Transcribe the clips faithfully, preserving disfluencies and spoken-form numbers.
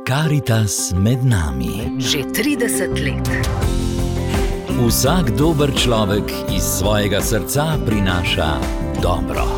Karitas med nami. Že trideset let. Vsak dober človek iz svojega srca prinaša dobro.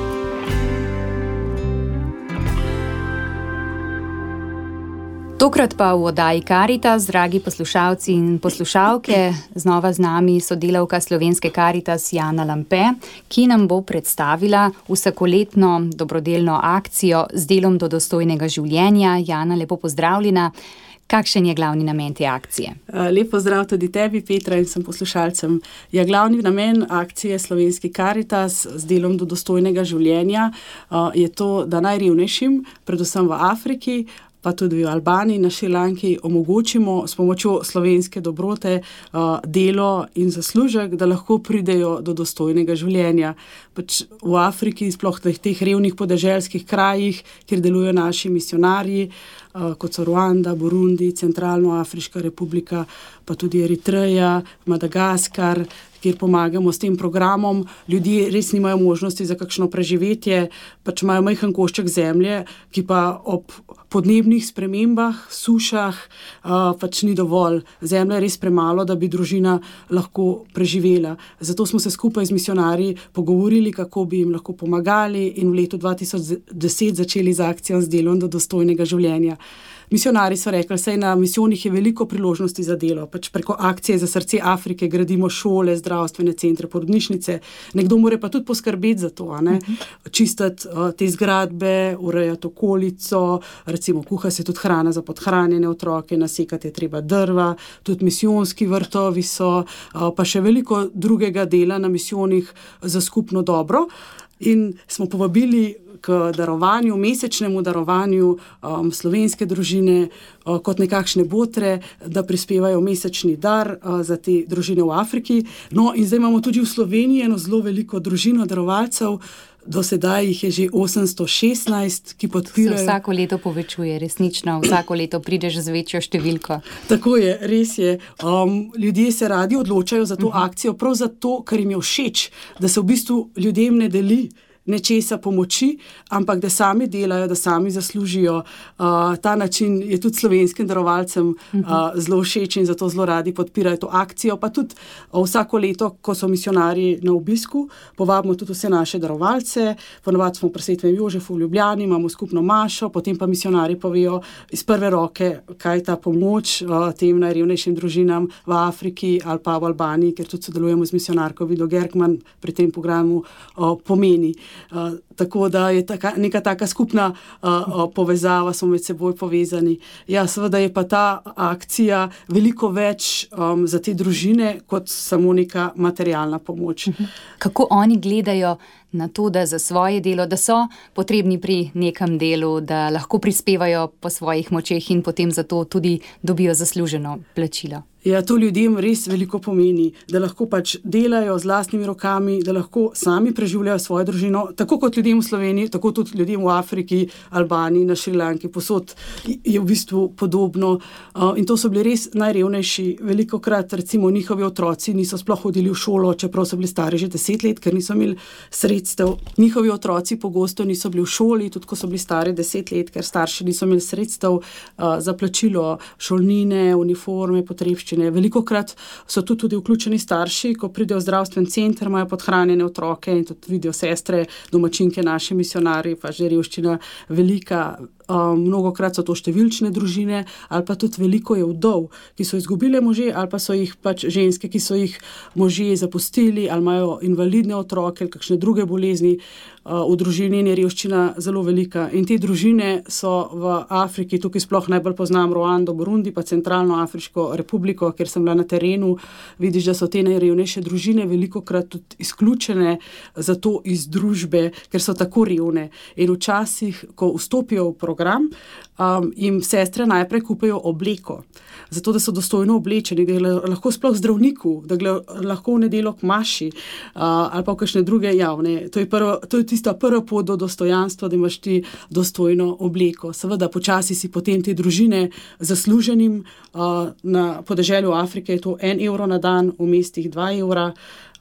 Tokrat pa v oddaji Karitas, dragi poslušalci in poslušalke, znova z nami sodelavka Slovenske Karitas Jana Lampe, ki nam bo predstavila vsakoletno dobrodelno akcijo z delom do dostojnega življenja. Jana, lepo pozdravljena. Kakšen je glavni namen te akcije? Lep pozdrav tudi tebi, Petra, in vsem poslušalcem. Ja, glavni namen akcije Slovenske Karitas z delom do dostojnega življenja je to, da najrevnejšim, predvsem v Afriki, pa tudi v Albaniji, na Šrilanki, omogočimo s pomočjo slovenske dobrote uh, delo in zaslužek, da lahko pridejo do dostojnega življenja. Pač v Afriki, sploh v teh revnih podeželskih krajih, kjer delujejo naši misionarji, uh, kot so Ruanda, Burundi, Centralnoafriška republika, pa tudi Eritreja, Madagaskar, kjer pomagamo s tem programom. Ljudje res nimajo možnosti za kakšno preživetje, pač imajo majhen košček zemlje, ki pa ob podnebnih spremembah, sušah, uh, pač ni dovolj. Zemlja je res premalo, da bi družina lahko preživela. Zato smo se skupaj z misionarji pogovorili, kako bi jim lahko pomagali, in v letu dva tisoč deset začeli z akcijo z delom do dostojnega življenja. Misionarji so rekli, saj na misijonih je veliko priložnosti za delo. Pač preko akcije za srce Afrike gradimo šole, zdravstvene centre, porodnišnice. Nekdo mora pa tudi poskrbeti za to, a ne? Uh-huh. Čistiti uh, te zgradbe, urejati okolico, recimo kuha se tudi hrana za podhranjene otroke, nasekati je treba drva, tudi misijonski vrtovi so, uh, pa še veliko drugega dela na misijonih za skupno dobro. In smo povabili k darovanju, mesečnemu darovanju um, slovenske družine uh, kot nekakšne botre, da prispevajo mesečni dar uh, za te družine v Afriki. No, in zdaj imamo tudi v Sloveniji eno zelo veliko družino darovalcev. Do sedaj jih je že osemsto šestnajst, ki podpirajo. Se vsako leto povečuje, resnično. Vsako leto prideš z večjo številko. Tako je, res je. Um, ljudje se radi odločajo za to uh-huh. akcijo, prav zato, ker jim je všeč, da se v bistvu ljudem ne deli nečesa pomoči, ampak da sami delajo, da sami zaslužijo. Uh, ta način je tudi slovenskim darovalcem uh, zelo všeč in zato zelo radi podpirajo to akcijo. Pa tudi uh, vsako leto, ko so misionarji na obisku, povabimo tudi vse naše darovalce. Ponovadi smo pri Svetem Jožefu v Ljubljani, imamo skupno mašo, potem pa misionarji povejo iz prve roke, kaj je ta pomoč uh, tem najrevnejšim družinam v Afriki ali pa v Albaniji, ker tudi sodelujemo z misionarko Vido Gerkman pri tem programu, uh, pomeni. Uh, tako da je taka, neka taka skupna uh, uh, povezava, smo med seboj povezani. Ja, seveda je pa ta akcija veliko več um, za te družine kot samo neka materialna pomoč. Kako oni gledajo na to, da za svoje delo, da so potrebni pri nekem delu, da lahko prispevajo po svojih močeh in potem za to tudi dobijo zasluženo plačilo? Ja, to ljudem res veliko pomeni, da lahko pač delajo z lastnimi rokami, da lahko sami preživljajo svojo družino, tako kot ljudem v Sloveniji, tako tudi ljudem v Afriki, Albaniji, na Šrilanki, posod je v bistvu podobno. Uh, in to so bili res najrevnejši. Velikokrat, recimo, njihovi otroci niso sploh hodili v šolo, čeprav so bili stari že deset let, ker niso imeli sredstev. Njihovi otroci pogosto niso bili v šoli, tudi ko so bili stari deset let, ker starši niso imeli sredstev uh, za plačilo šolnine, uniforme, potrebščine. Velikokrat so tu tudi vključeni starši, ko pridejo v zdravstven center, imajo podhranjene otroke in tudi vidijo sestre, domačinke, naši misionarji, pa že revščina velika. Um, mnogokrat so to številčne družine ali pa tudi veliko je vdov, ki so izgubile može ali pa so jih pač ženske, ki so jih možje zapustili ali imajo invalidne otroke ali kakšne druge bolezni. Uh, v družini je revščina zelo velika in te družine so v Afriki, tukaj sploh najbolj poznam Ruando, Burundi, pa Centralnoafriško republiko, ker sem bila na terenu, vidiš, da so te najrevnejše družine velikokrat tudi izključene zato iz družbe, ker so tako revne. In včasih, ko vstopijo v program, um, jim sestre najprej kupajo obleko, zato da so dostojno oblečeni, da lahko sploh zdravniku, da lahko v nedeljo k maši uh, ali pa v kakšne druge javne. To je, prvo, to je tista prva pot do dostojanstva, da imaš ti dostojno obleko. Seveda, počasi si potem te družine zasluženim uh, na podeželju Afrike je to en evro na dan, v mestih dva evra.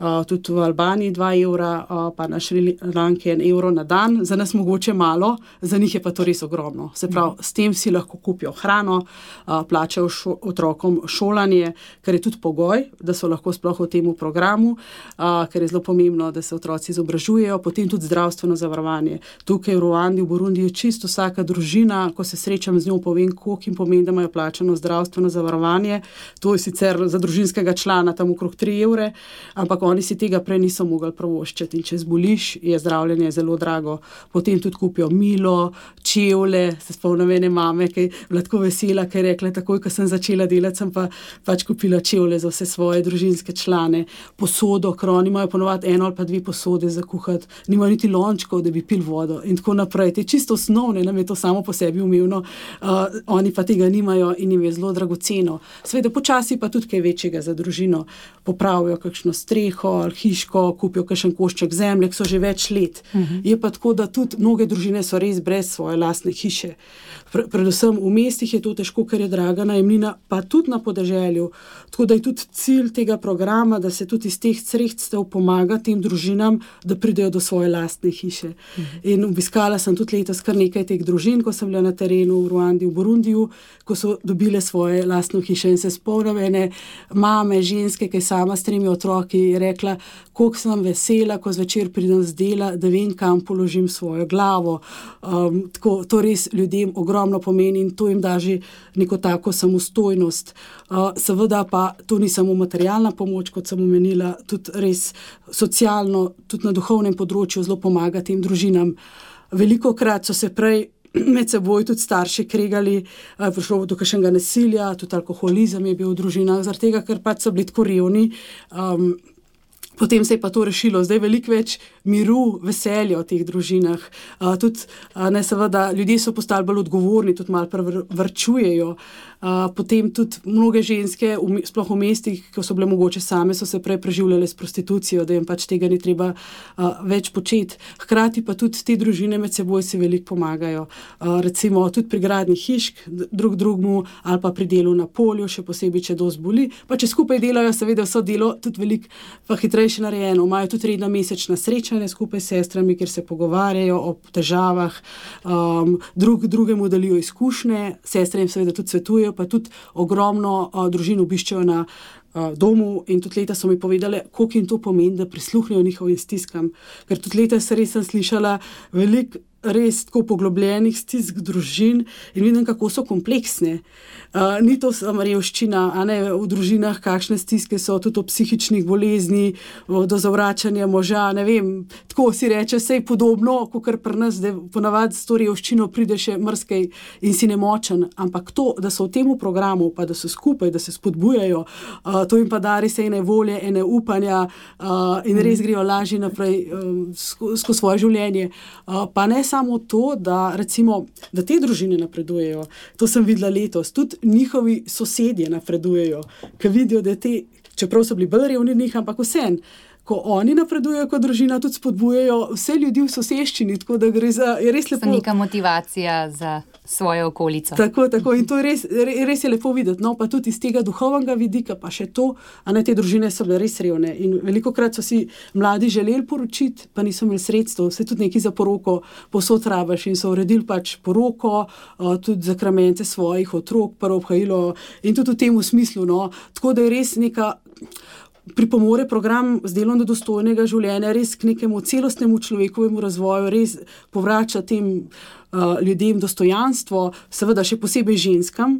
uh, tudi v Albaniji dva evra, uh, pa na Šrilanki en evro na dan. Za nas mogoče malo, za njih je pa to res ogromno. Se pravi, s tem si lahko kupijo hrano, uh, plačajo šo, otrokom šolanje, kar je tudi pogoj, da so lahko sploh v tem programu, uh, ker je zelo pomembno, da se otroci izobražujejo, potem tudi zdravstveno zavarovanje. Tukaj v Ruandi, v Burundiju, čisto vsaka družina, ko se srečam z njo, povem, koliko jim pomeni, da imajo plačano zdravstveno zavarovanje. To je sicer za družinskega člana tam okrog tri evre, ampak oni si tega prej niso mogli privoščiti. In če zboliš, je zdravljenje zelo drago. Potem tudi kupijo milo, čevlje, se spomnim ene mame, ki je bila tako vesela, ki je rekla, takoj, ko sem začela delati, sem pa pač kupila čevlje za vse svoje družinske člane, posodo, ker oni imajo ponovadi eno ali pa dve posode za kuhati, nimajo niti lončkov, da bi pil vodo in tako naprej. Te čisto osnovne, nam je to samo po sebi umevno, uh, oni pa tega nimajo in jim je zelo dragoceno. Seveda počasi pa tudi kaj večjega za družino, popravijo kakšno streho ali hiško, kupijo kakšen košček zemlje, ki so že več let. Uh-huh. Je pa tako, da tudi mnoge družine so res brez svoje lastne hiše. Predvsem v mestih je to težko, ker je draga najemnina, pa tudi na podeželju. Tako da je tudi cilj tega programa, da se tudi iz teh sredstev pomaga tem družinam, da pridejo do svoje lastne hiše. Mhm. In obiskala sem tudi letos kar nekaj teh družin, ko sem bila na terenu v Ruandi, v Burundiju, ko so dobile svoje lastno hiše in se spomnim ene mame, ženske, ki je sama s tremi otroki, je rekla, koliko sem vesela, ko zvečer pridem z dela, da vem, kam položim svojo glavo. Um, tako, to res ljudem ogromno pomeni in to jim da že neko tako samostojnost. Uh, seveda pa to ni samo materialna pomoč, kot sem omenila, tudi res socialno, tudi na duhovnem področju zelo pomaga tem družinam. Velikokrat so se prej med seboj tudi starši kregali, prišlo do kakšnega nasilja, tudi alkoholizem je bil v družinah, zaradi tega, ker pač so bili tako revni. Um, Potem se je pa to rešilo. Zdaj je veliko več miru, veselja v teh družinah. Uh, tudi, uh, ne, seveda, ljudje so postali bolj odgovorni, tudi malo prevrčujejo. Uh, potem tudi mnoge ženske, v, sploh v mestih, ko so bile mogoče same, so se prej preživljale s prostitucijo, da jim pač tega ni treba uh, več početi. Hkrati pa tudi te družine med seboj si veliko pomagajo. Uh, recimo tudi pri gradnji hišk, drug drugmu, ali pa pri delu na polju, še posebej, če dosti boli. Pa če skupaj delajo, seveda vso delo tudi veliko pa hitrejše narejeno. Imajo tudi redna mesečna srečanja skupaj s sestrami, kjer se pogovarjajo o težavah, um, drug drugemu delijo izkušnje, sestre jim seveda tudi svetujejo, pa tudi ogromno uh, družin obiščajo na uh, domu in tudi leta so mi povedali, koliko jim to pomeni, da prisluhnejo njihovim stiskam. Ker tudi leta se res sem slišala veliko res tako poglobljenih stisk družin in vidim, kako so kompleksne. Uh, ni to samo revščina, a ne, v družinah kakšne stiske so, tudi o psihičnih bolezni, do zavračanja moža, ne vem, tako si reče, sej podobno, kakor pri nas, da ponavadi s to revščino pride še mrskej in si nemočen, ampak to, da so v tem programu, pa da so skupaj, da se spodbujajo, uh, to jim pa da res ene volje, ene upanja uh, in res grejo lažje naprej uh, skozi sko svoje življenje. Uh, pa ne samo to, da recimo, da te družine napredujejo, to sem videla letos, tudi njihovi sosedje napredujejo, ker vidijo, da te, čeprav so bili bolj revni njih, ampak vseeno, ko oni napredujejo kot družina, tudi spodbujajo vse ljudi v soseščini, tako da gre za, je res lepo. To je neka motivacija za svojo okolico. Tako, tako, in to je res, res je lepo videti, no, pa tudi iz tega duhovnega vidika, pa še to, a ne, te družine so bile res revne in velikokrat so si mladi želeli poročiti, pa niso imeli sredstev, se tudi neki za poroko posod rabaš in so uredili pač poroko, tudi zakramente svojih otrok, prvo obhajilo in tudi v tem smislu, no, tako da je res neka pripomore program z delom do dostojnega življenja res k nekemu celostnemu človekovemu razvoju, res povrača tem uh, ljudem dostojanstvo, seveda še posebej ženskam.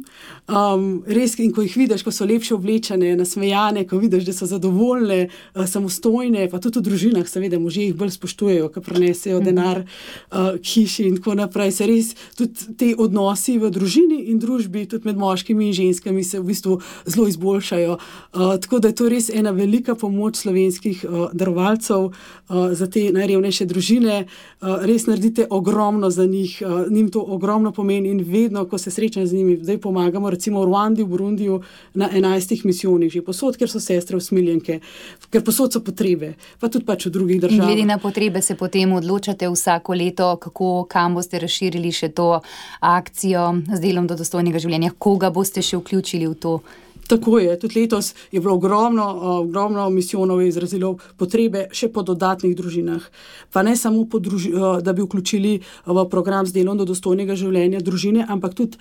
Um, res, in ko jih vidiš, ko so lepše oblečene, nasmejane, ko vidiš, da so zadovoljne, uh, samostojne, pa tudi v družinah, seveda, možje jih bolj spoštujejo, ko prenesejo denar uh, k hiši in tako naprej. Se res tudi te odnosi v družini in družbi, tudi med moškimi in ženskami se v bistvu zelo izboljšajo. Uh, tako da je to res ena velika pomoč slovenskih uh, darovalcev uh, za te najrevnejše družine. Uh, res naredite ogromno za njih, uh, njim to ogromno pomeni in vedno, ko se srečam z njimi, zdaj pomagamo recimo v Ruandi, v Burundiju na enajstih misijonih, že posod, ker so sestre usmiljenke, ker posod so potrebe, pa tudi pač v drugih državah. In glede na potrebe se potem odločate vsako leto, kako, kam boste razširili še to akcijo z delom do dostojnega življenja, koga boste še vključili v to? Tako je, tudi letos je bilo ogromno, ogromno misijonov je izrazilo potrebe še po dodatnih družinah. Pa ne samo po druži, da bi vključili v program z delom do dostojnega življenja družine, ampak tudi,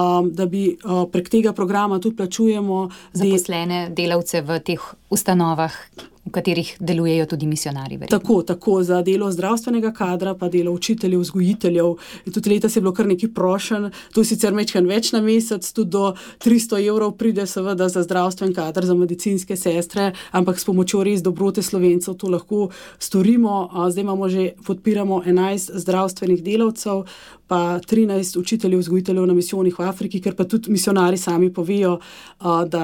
da bi prek tega programa tudi plačujemo zaposlene delavce v teh ustanovah, v katerih delujejo tudi misionarji. Verjetno. Tako, tako za delo zdravstvenega kadra, pa delo učiteljev, vzgojiteljev. In tudi letos je bilo kar nekaj prošenj, to je sicer mečkan več na mesec, tudi do tristo evrov pride seveda za zdravstven kader, za medicinske sestre, ampak s pomočjo res dobrote Slovencev to lahko storimo. Zdaj imamo že, podpiramo enajst zdravstvenih delavcev, pa trinajst učiteljev, vzgojiteljev na misijonih v Afriki, ker pa tudi misionari sami povejo, da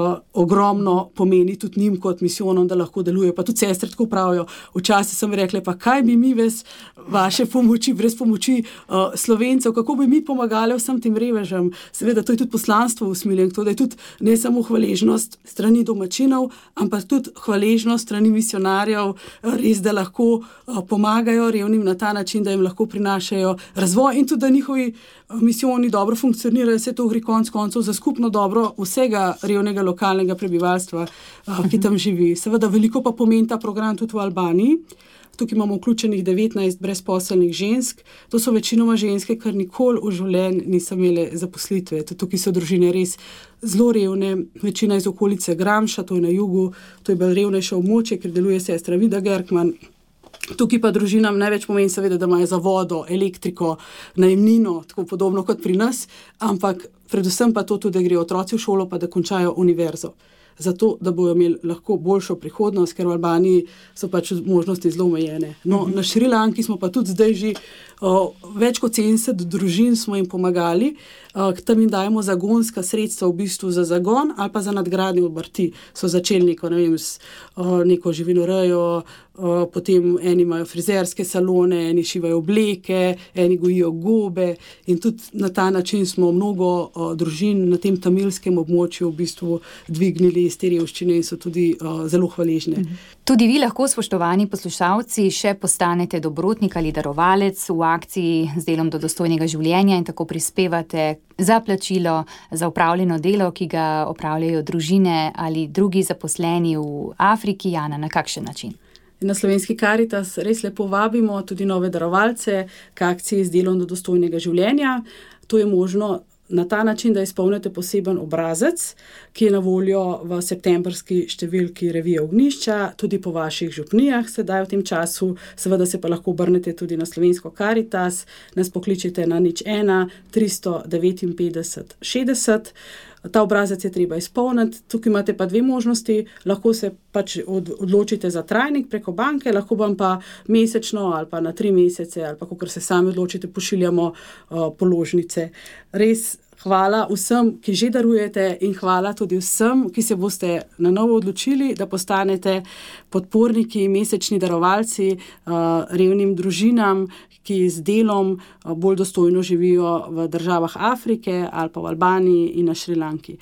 ogromno pomeni tudi njim kot misijonom, da lahko delujejo. Pa tudi sestre tako pravijo. Včasih sem rekla, pa kaj bi mi brez vaše pomoči, brez pomoči Slovencev, kako bi mi pomagali vsem tem revežem. Seveda, to je tudi poslanstvo usmiljen, to da je tudi ne samo hvaležnost strani domačinov, ampak tudi hvaležnost strani misionarjev, res, da lahko pomagajo revnim na ta način, da jim lahko prinašajo razvoj in tudi, da njihovi misijoni dobro funkcionirajo, vse to gre konec koncev za skupno dobro vsega revnega lokalnega prebivalstva, ki tam živi. Seveda veliko pa pomeni ta program tudi v Albaniji. Tukaj imamo vključenih devetnajst brezposelnih žensk. To so večinoma ženske, kar nikoli v življenju niso imele zaposlitve. Tukaj so družine res zelo revne, večina iz okolice Gramša, to je na jugu, to je bolj revnejše območje, ker deluje sestra Vida Gerkman. Tukaj pa družinam največ pomeni seveda, da imajo za vodo, elektriko, najemnino, tako podobno kot pri nas, ampak predvsem pa to tudi, da grejo otroci v šolo, pa da končajo univerzo. Zato, da bojo imeli lahko boljšo prihodnost, ker v Albaniji so pač možnosti zelo omejene. No, mm-hmm. Na Šrilanki smo pa tudi zdaj že o, več kot sedemdeset družin smo jim pomagali, o, tam jim dajemo zagonska sredstva v bistvu za zagon ali pa za nadgradnjo obrti. So začeli neko, ne vem, s o, neko živinorejo, o, potem eni imajo frizerske salone, eni šivajo obleke, eni gojijo gobe in tudi na ta način smo mnogo o, družin na tem tamilskem območju v bistvu dvignili iz te revščine in so tudi uh, zelo hvaležne. Tudi vi lahko, spoštovani poslušalci, še postanete dobrotnik ali darovalec v akciji z delom do dostojnega življenja in tako prispevate za plačilo, za opravljeno delo, ki ga opravljajo družine ali drugi zaposleni v Afriki. Jana, na kakšen način? Na Slovenski Karitas res lepo vabimo tudi nove darovalce k akciji z delom do dostojnega življenja. To je možno na ta način, da izpolnite poseben obrazec, ki je na voljo v septembrski številki revije Ognjišča, tudi po vaših župnijah sedaj v tem času. Seveda se pa lahko obrnete tudi na Slovensko Karitas, nas pokličite na nič ena tristo devetinpetdeset šestdeset. Ta obrazec je treba izpolniti. Tukaj imate pa dve možnosti. Lahko se pač odločite za trajnik preko banke, lahko vam pa mesečno ali pa na tri mesece ali pa kakor se sami odločite, pošiljamo uh, položnice. Res hvala vsem, ki že darujete in hvala tudi vsem, ki se boste na novo odločili, da postanete podporniki, mesečni darovalci uh, revnim družinam, ki z delom uh, bolj dostojno živijo v državah Afrike ali pa v Albaniji in na Šrilanki.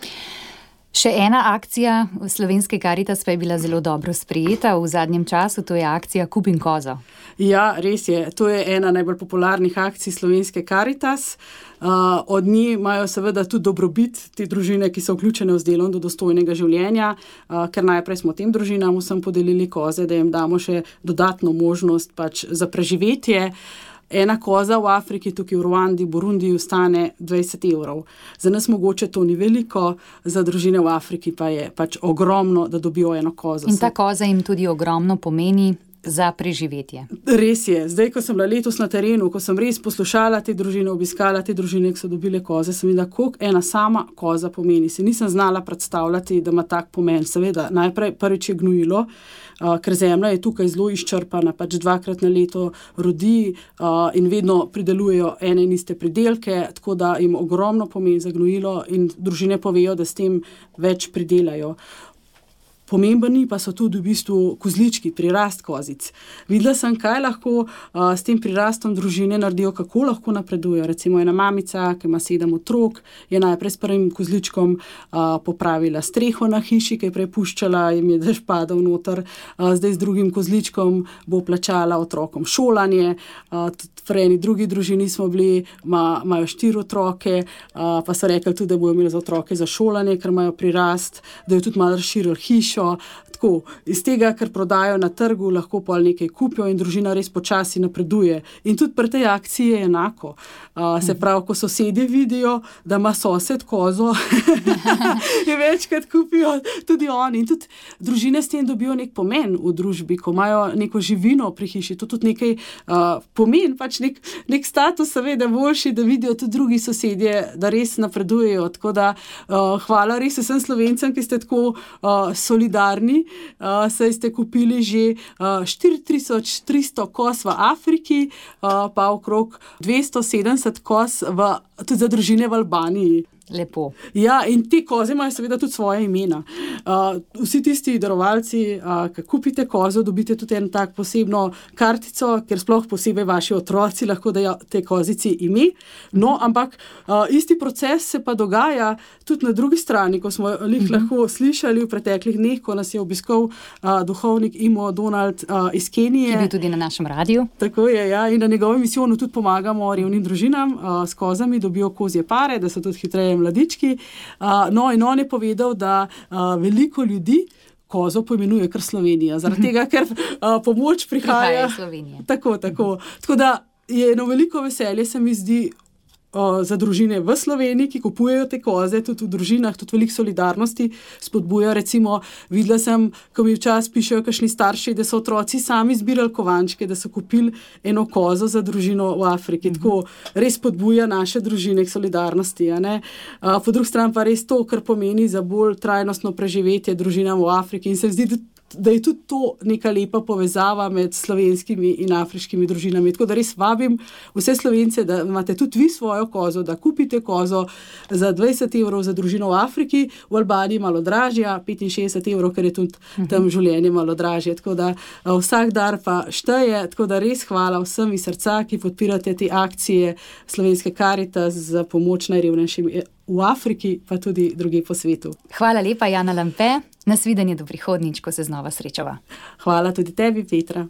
Še ena akcija Slovenske Karitas pa je bila zelo dobro sprejeta v zadnjem času, to je akcija Kupim kozo. Ja, res je. To je ena najbolj popularnih akcij Slovenske Karitas. Uh, od nje imajo seveda tudi dobrobit te družine, ki so vključene v delom do dostojnega življenja, uh, ker najprej smo tem družinam vsem podelili koze, da jim damo še dodatno možnost pač za preživetje. Ena koza v Afriki, tukaj v Ruandi, Burundiji, stane dvajset evrov. Za nas mogoče to ni veliko, za družine v Afriki pa je pač ogromno, da dobijo eno kozo. In ta koza jim tudi ogromno pomeni za preživetje. Res je. Zdaj, ko sem bila letos na terenu, ko sem res poslušala te družine, obiskala te družine, ki so dobile koze, sem videla, koliko ena sama koza pomeni. Se nisem znala predstavljati, da ima tak pomen. Seveda, najprej prvič je gnojilo, Uh, ker zemlja je tukaj zelo izčrpana, pač dvakrat na leto rodi uh, in vedno pridelujejo ene in iste pridelke, tako da jim ogromno pomeni za gnojilo in družine povejo, da s tem več pridelajo. pomembni pa so tudi v bistvu kozlički, prirast kozic. Videla sem, kaj lahko uh, s tem prirastom družine naredijo, kako lahko napredujejo. Recimo ena mamica, ki ima sedem otrok, je najprej s prvim kozličkom uh, popravila streho na hiši, ki je prepuščala, jim je dež padal noter, uh, zdaj z drugim kozličkom bo plačala otrokom šolanje. Uh, v eni drugi družini smo bili, imajo ma, štiri otroke, uh, pa so rekli tudi, da bojo imeli za otroke za šolanje, ker imajo prirast, da jo tudi malo razširili hišo. Tako, iz tega, ker prodajo na trgu, lahko pol nekaj kupijo in družina res počasi napreduje. In tudi pri tej akciji je enako. Uh, se pravi, ko sosedje vidijo, da ima sosed kozo, je večkrat kupijo tudi oni. In tudi družine s tem dobijo nek pomen v družbi, ko imajo neko živino pri hiši. To tudi nekaj uh, pomen, pač nek, nek status, seveda boljši, da vidijo tudi drugi sosedje, da res napredujejo. Tako da uh, hvala res vsem Slovencem, ki ste tako uh, solidarni. Uh, saj ste kupili že uh, štiri tisoč tristo koz v Afriki, uh, pa okrog dvesto sedemdeset koz v, tudi za družine v Albaniji. Lepo. Ja, in te koze imajo seveda tudi svoje imena. Uh, vsi tisti darovalci, uh, ki kupite kozo, dobite tudi eno tak posebno kartico, ker sploh posebej vaši otroci lahko dajo te kozici ime. No, ampak uh, isti proces se pa dogaja tudi na drugi strani, ko smo jih uh-huh. lahko slišali v preteklih dneh, ko nas je obiskal uh, duhovnik Imo Donald uh, iz Kenije. Ki je bil tudi na našem radiju. Tako je, ja. In na njegovem misijonu tudi pomagamo revnim družinam uh, s kozami, dobijo kozje pare, da so tudi hitreje mladički. Uh, no, in on je povedal, da uh, veliko ljudi kozo poimenuje kar Slovenija, zaradi tega, ker uh, pomoč prihaja. Prihaja iz Slovenije. Tako, tako. Tako da je eno veliko veselje, se mi zdi, uh, za družine v Sloveniji, ki kupujejo te koze, tudi v družinah, tudi veliko solidarnosti spodbuja. Recimo, videla sem, ko mi včasih pišejo kakšni starši, da so otroci sami zbirali kovančke, da so kupili eno kozo za družino v Afriki. Tako res spodbuja naše družine k solidarnosti. A ne? Uh, po drugi strani pa res to, kar pomeni za bolj trajnostno preživetje družinam v Afriki. In se zdi, da je tudi to neka lepa povezava med slovenskimi in afriškimi družinami. Tako da res vabim vse Slovence, da imate tudi vi svojo kozo, da kupite kozo za dvajset evrov za družino v Afriki, v Albaniji malo dražja, petinšestdeset evrov, ker je tudi tam življenje malo dražje. Tako da vsak dar pa šteje, tako da res hvala vsem iz srca, ki podpirate te akcije Slovenske Karitas za pomoč najrevnejšim v Afriki, pa tudi druge po svetu. Hvala lepa, Jana Lampe. Nasvidenje do prihodnjič, ko se znova srečava. Hvala tudi tebi, Petra.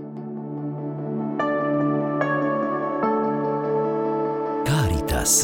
Karitas.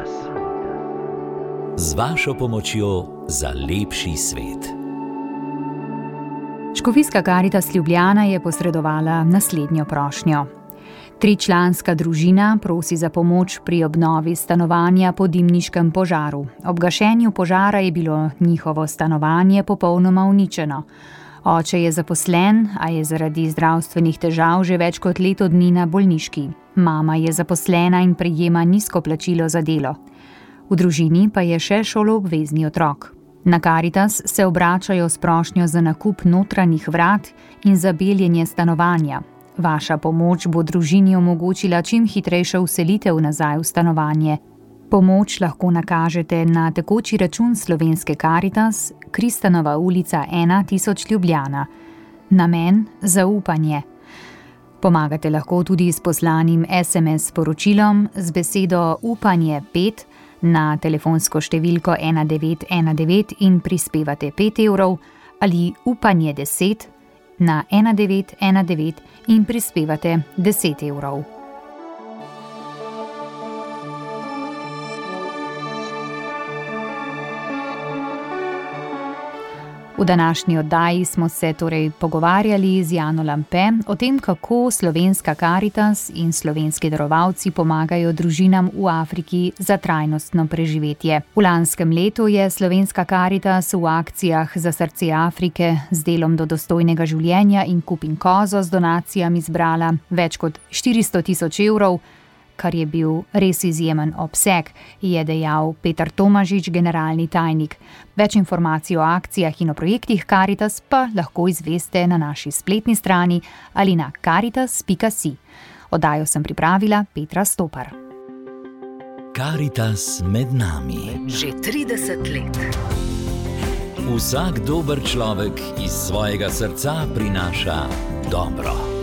Z vašo pomočjo za lepši svet. Škofijska Karitas Ljubljana je posredovala naslednjo prošnjo. Tričlanska družina prosi za pomoč pri obnovi stanovanja po dimniškem požaru. Ob gašenju požara je bilo njihovo stanovanje popolnoma uničeno. Oče je zaposlen, a je zaradi zdravstvenih težav že več kot leto dni na bolniški. Mama je zaposlena in prejema nizko plačilo za delo. V družini pa je še šoloobvezni otrok. Na Karitas se obračajo s prošnjo za nakup notranjih vrat in za beljenje stanovanja. Vaša pomoč bo družini omogočila čim hitrejšo vselitev nazaj v stanovanje. Pomoč lahko nakažete na tekoči račun Slovenske Karitas, Kristanova ulica ena tisoč Ljubljana. Namen zaupanje. Pomagate lahko tudi s poslanim es em es sporočilom z besedo upanje pet na telefonsko številko ena devet ena devet in prispevate pet evrov ali upanje deset na ena devet ena devet in prispevate deset evrov. V današnji oddaji smo se torej pogovarjali z Jano Lampe o tem, kako Slovenska Karitas in slovenski darovalci pomagajo družinam v Afriki za trajnostno preživetje. V lanskem letu je Slovenska Karitas v akcijah za srce Afrike z delom do dostojnega življenja in Kup in kozo z donacijami zbrala več kot štiristo tisoč evrov, kar je bil res izjemen obseg, je dejal Peter Tomažič, generalni tajnik. Več informacij o akcijah in o projektih Karitas pa lahko izveste na naši spletni strani ali na karitas pika si. Oddajo sem pripravila Petra Stopar. Karitas med nami. Že trideset let. Vsak dober človek iz svojega srca prinaša dobro.